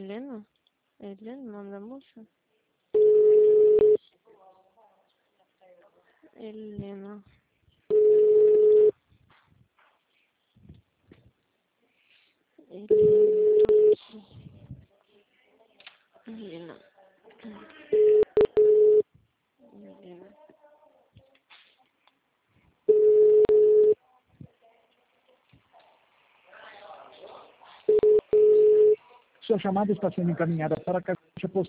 Elena. Elena manda mucho. Elena. Elena. Elena. Sua chamada está sendo encaminhada para a caixa postal.